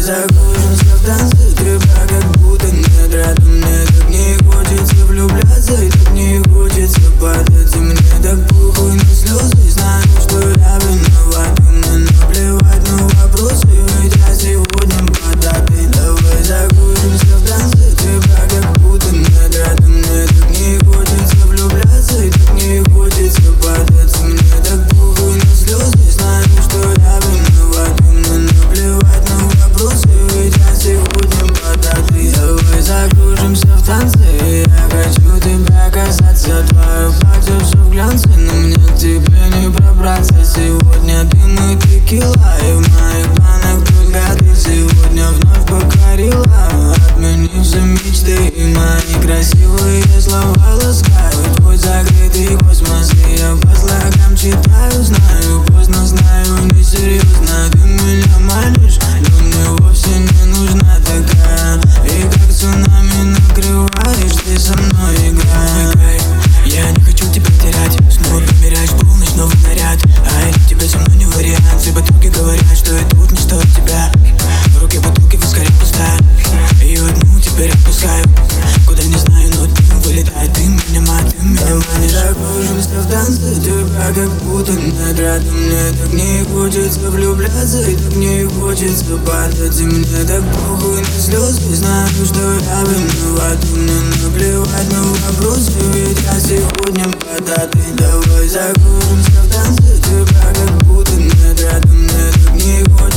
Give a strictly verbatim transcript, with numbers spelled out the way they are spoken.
закружимся в танце. Тебя как будто нет рядом. Мне так не хочется влюбляться, и так не хочется падать. И мне так похуй на слезы. Знаю, что я виноват, и мне наплевать на вопросы, ведь я сегодня податый. Давай закружимся в танце. Тебя как будто нет рядом. Мне так не хочется влюбляться, и так не хочется падать. И мне так похуй на слезы. Знаю, что я виноват, и мне наплевать на вопросы, ведь я сегодня податый. Давай закружимся в танце. Я хочу тебя касаться. Твое платье все в глянце, но мне к тебе не пробраться. Сегодня дым и текила, и в моих планах только ты. Сегодня вновь покорила, отменив все мечты. И мои красивые слова ласкают твой закрытый космос. И я по слогам читаю, знаю, поздно, знаю, несерьезно. Ты меня манишь, но мне вовсе не нужна такая. И как цунами накрываешь, ты со мной играй. Я не хочу тебя терять. Снова примеряешь полночь, новый наряд. Ай, тебя со мной не вариант. Все подруги говорят, что я тут не стоит тебя. В руке бутылки воскоря пустая. Ее одну теперь отпускаю. Куда не знаю, но дым вылетает. Ты меня мать, ты меня манишь. Закружимся в танце. Тебя как будто нет рядом. Мне так не хочется влюбляться, и так не хочется падать. И мне так похуй на слезы. Знаю, что я виноват, и мне наплевать на вопросы, ведь я сегодня податый. Давай закружимся в танце. Тебя как будто нет рядом. Мне так не хочется